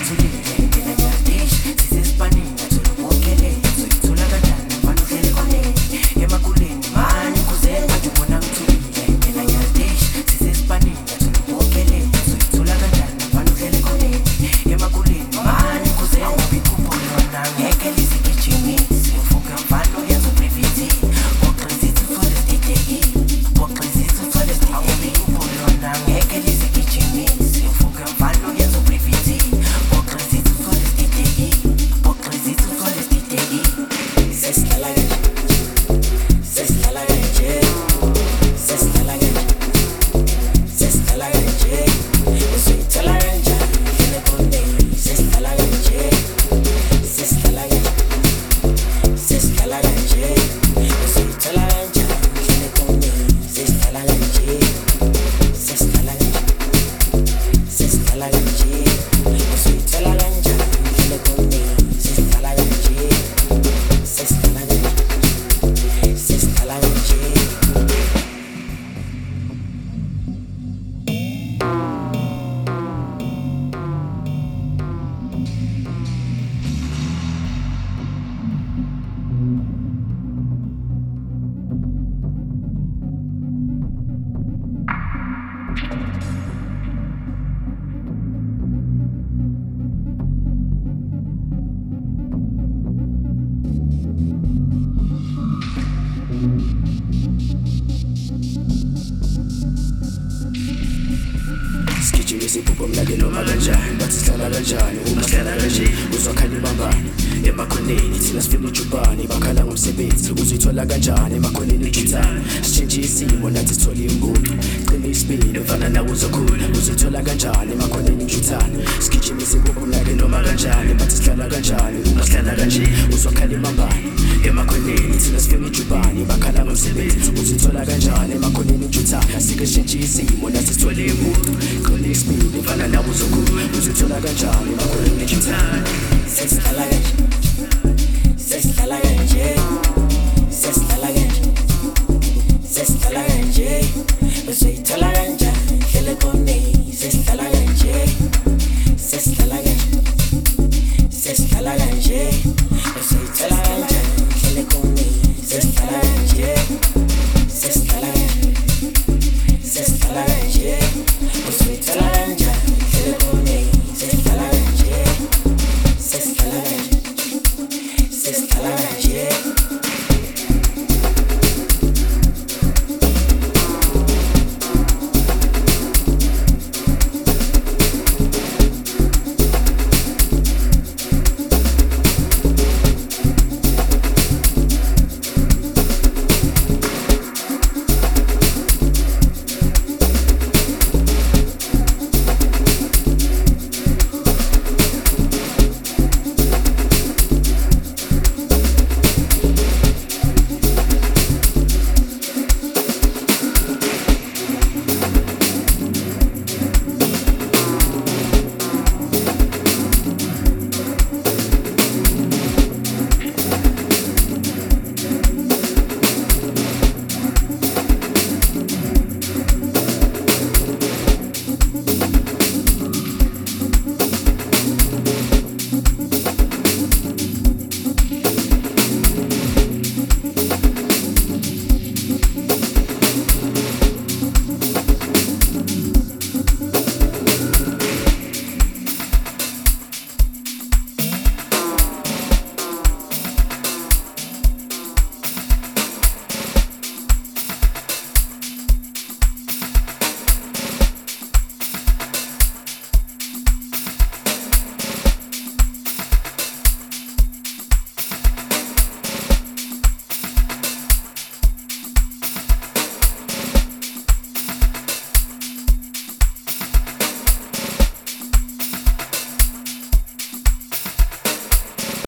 Isiphupho mnake noma kanjani bathi sihlala kanjani uma sihlala kanje uzwakhala ibambani emakhoneni thina sifika ujubani bakhala ngomsebenzi uzithola kanjani emakhoneni ejithana sitshintshe isimo nathi sithole imbuto cima isibindi mfana nawe uzokhula uzithola kanjani emakhoneni ejithana sigijima isiphupho mnake noma kanjani bathi sihlala kanjani uma sihlala kanje uzwakhala ibambani emakhoneni thina sifika ujubani bakhala ngomsebenzi uzithola kanjani emakhoneni ejithana sitshintshe isimo nathi sithole imbuto cima isibindi mfana nawe uzokhula uzithola kanjani emakhoneni ejithana sesihlala kanje sesihlala kanje sesihlala kanje sesihlala kanje usuyithola kanjani hlele koneni sesihlala kanje sesihlala kanje sesihlala kanje usuyithola kanjani hlele koneni sesihlala kanje sesihlala kanje sesihlala kanje